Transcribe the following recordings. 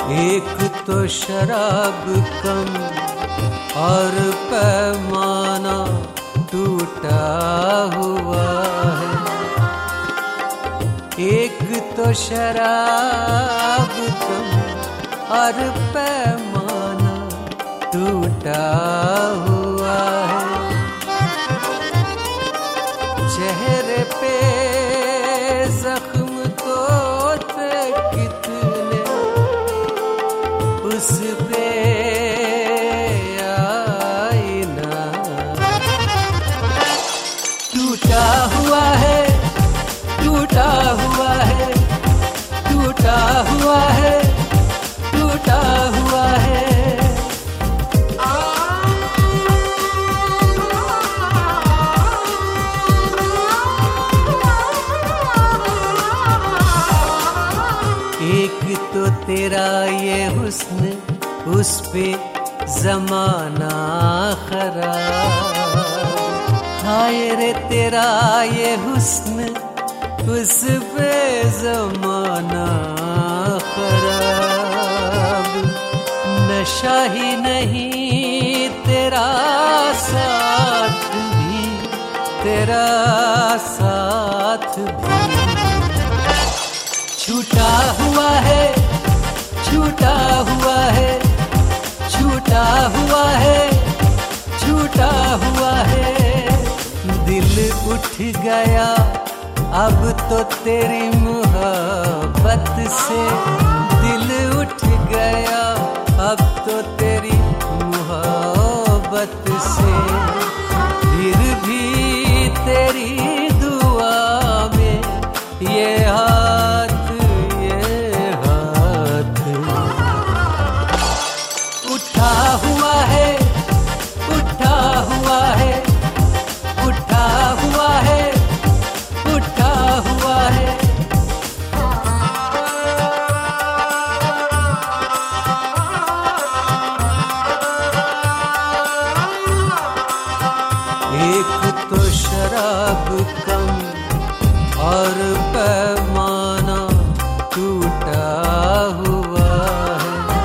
एक तो शराब कम और पैमाना टूटा हुआ है। एक तो शराब कम और पैमाना टूटा हुआ है। चेहरे पे जख्म तो थे कितने, उस पे आईना टूटा हुआ है, टूटा हुआ है, टूटा हुआ है, टूटा हुआ है। एक तो तेरा ये हुस्न, उस पे जमाना खराब। हाय रे तेरा ये हुस्न, उस पे जमाना खराब। नशा ही नहीं तेरा साथ भी, तेरा साथ भी छूटा हुआ है, छूटा हुआ है, छूटा हुआ है, छूटा हुआ है। दिल उठ गया अब तो तेरी मोहब्बत से, दिल उठ गया अब तो तेरी मोहब्बत से। फिर भी तेरी दुआ में ये हाथ उठा हुआ है, उठा हुआ है, उठा हुआ है, उठा हुआ है। एक तो शराब कम और पैमाना टूटा हुआ है।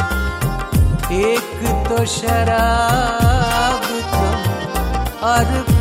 एक तो शराब कम और